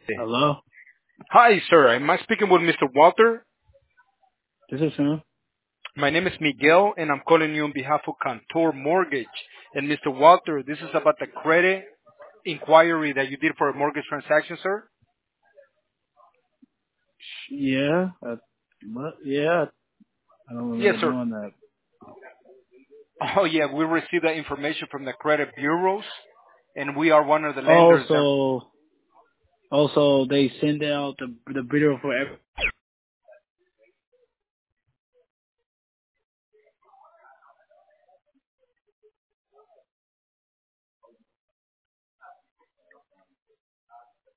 Hello, Hi, sir. Am I speaking with Mr. Walter? this is him. My name is Miguel, and I'm calling you on behalf of Cantor Mortgage. And Mr. Walter, this is about the credit inquiry that you did for a mortgage transaction, sir. Yeah, but yeah, I don't Yes, remember sir. doing that. Oh, yeah, we received that information from the credit bureaus, and we are one of the lenders that. Also, they send out the video for every